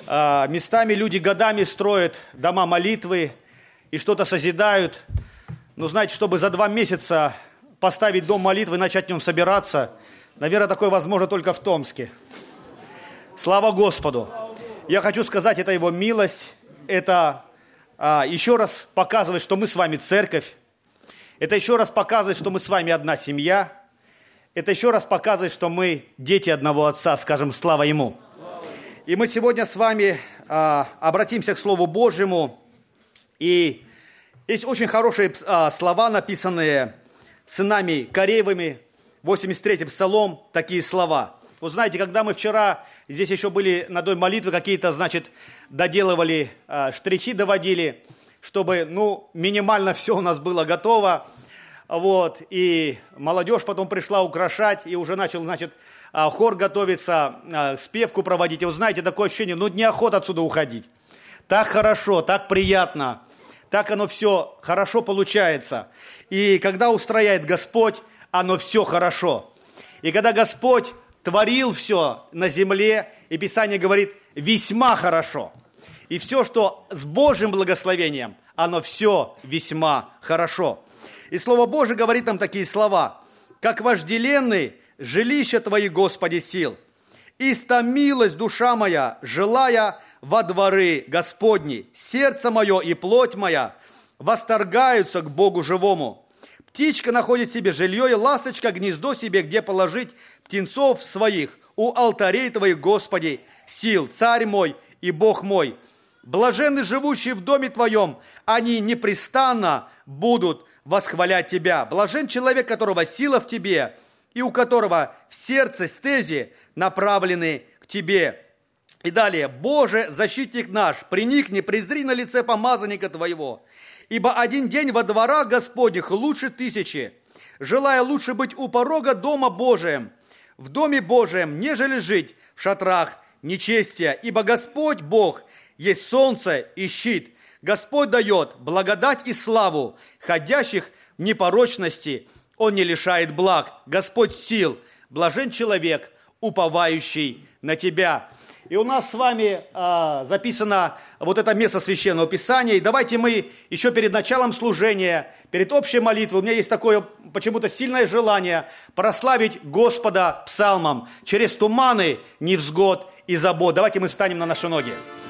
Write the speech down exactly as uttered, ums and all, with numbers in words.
А, местами люди годами строят дома молитвы и что-то созидают. Но знаете, чтобы за два месяца поставить дом молитвы и начать в нем собираться, наверное, такое возможно только в Томске. Слава Господу! Я хочу сказать, это Его милость, это а, еще раз показывает, что мы с вами церковь, это еще раз показывает, что мы с вами одна семья, это еще раз показывает, что мы дети одного Отца, скажем, слава Ему. И мы сегодня с вами а, обратимся к Слову Божьему, и есть очень хорошие а, слова, написанные сынами Кореевыми, восемьдесят третий Псалом, такие слова. Вы знаете, когда мы вчера здесь еще были на Доме молитвы, какие-то, значит, доделывали, э, штрихи доводили, чтобы, ну, минимально все у нас было готово, вот, и молодежь потом пришла украшать, и уже начал, значит, э, хор готовиться, э, спевку проводить, и вы знаете, такое ощущение, ну, неохота отсюда уходить. Так хорошо, так приятно, так оно все хорошо получается. И когда устрояет Господь, оно все хорошо. И когда Господь творил все на земле, и Писание говорит, весьма хорошо. И все, что с Божьим благословением, оно все весьма хорошо. И Слово Божие говорит нам такие слова. «Как вожделенный жилище Твои, Господи, сил, истомилась душа моя, желая во дворы Господни, сердце мое и плоть моя восторгаются к Богу живому. Птичка находит себе жилье, и ласточка гнездо себе, где положить птенцов своих, у алтарей Твоих, Господи, сил, Царь мой и Бог мой. Блаженны живущие в доме Твоем, они непрестанно будут восхвалять Тебя. Блажен человек, которого сила в Тебе, и у которого в сердце стези направлены к Тебе». И далее. «Боже, защитник наш, приникни, презри на лице помазанника Твоего. Ибо один день во дворах Господних лучше тысячи, желая лучше быть у порога дома Божием, в доме Божием, нежели жить в шатрах нечестия. Ибо Господь Бог есть солнце и щит. Господь дает благодать и славу, ходящих в непорочности Он не лишает благ. Господь сил, блажен человек, уповающий на Тебя». И у нас с вами а, записано вот это место Священного Писания. И давайте мы еще перед началом служения, перед общей молитвой, у меня есть такое почему-то сильное желание прославить Господа псалмом через туманы, невзгод и забот. Давайте мы встанем на наши ноги.